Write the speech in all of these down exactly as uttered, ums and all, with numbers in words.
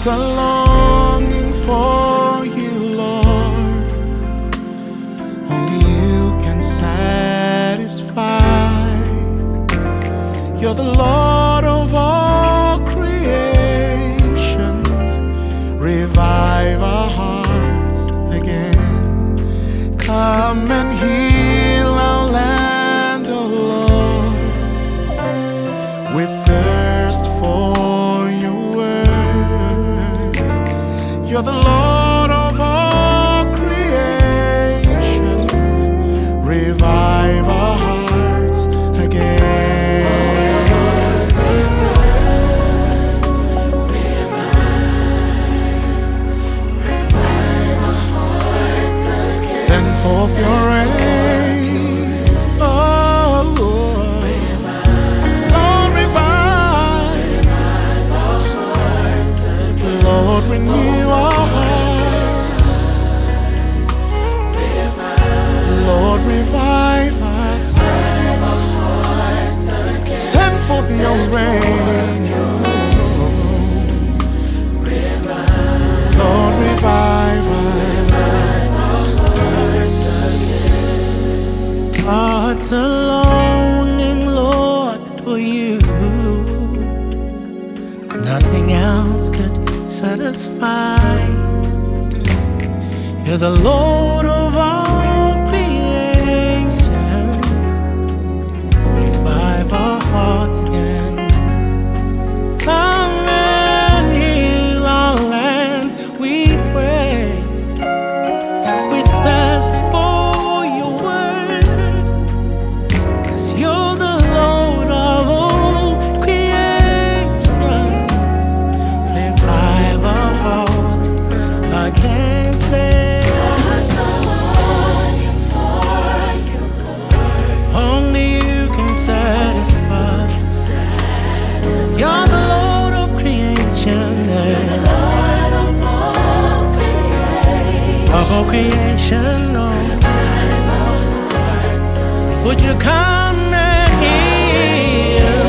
hearts are longing for you, Lord. Only you can satisfy. You're the Lord of all creation. Revive our hearts again. Come and heal our land, oh Lord. We thirst for your word. You're the Lord of all creation. Revive our hearts again. Send forth your rain, oh Lord. Lord, revive, Lord, renew our hearts. Lord, revive us. Send forth your rain, Lord, revive us. Hearts are longing, Lord, for you. Nothing else could satisfy. You're the Lord of all creation. Revive our hearts again. Come and heal our land, we pray. We thirst for your word, 'cause you're the Lord of all creation. Revive our hearts again, say. Only you can satisfy. You're the Lord of creation, of all creation, oh. Would you come and heal?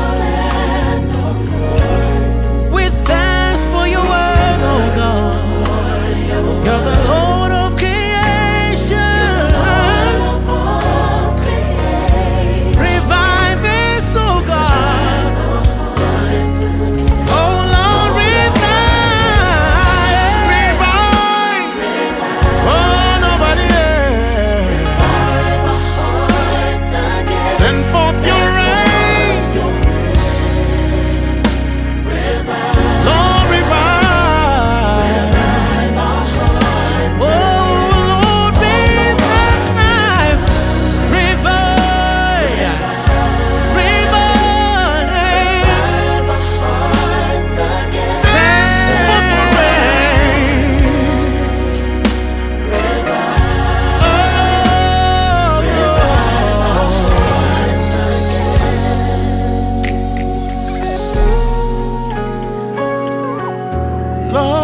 We thanks for your word, oh God. You're the Lord of creation. Revive us, oh God. Oh Lord, revive. Revive, oh nobody else. Send forth your rain, Lord, revive. Oh Lord, revive. Revive. Revive. Send forth your rain, oh Lord.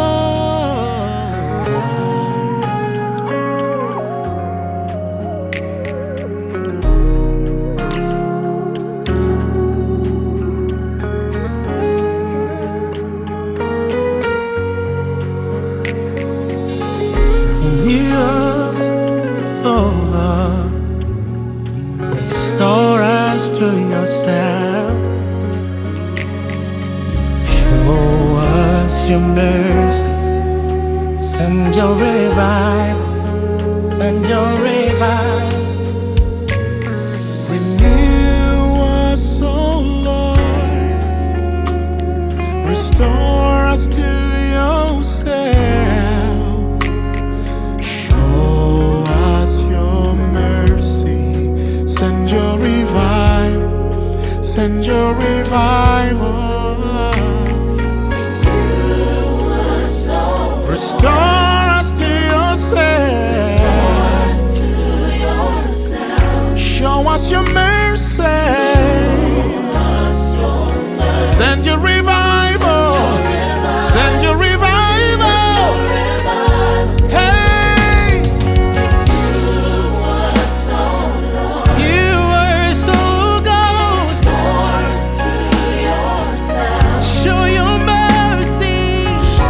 Hear us, oh Lord. Restore us to yourself. Show us your mercy. Send your revival. Send your revival. Renew us, oh Lord. Restore us to yourself. Show us your mercy. Send your revival. Send your revival. Restore us to yourself. Show us your mercy. Send your revival. Send your revival. Hey, You are so good. Show your mercy.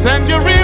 Send your revival.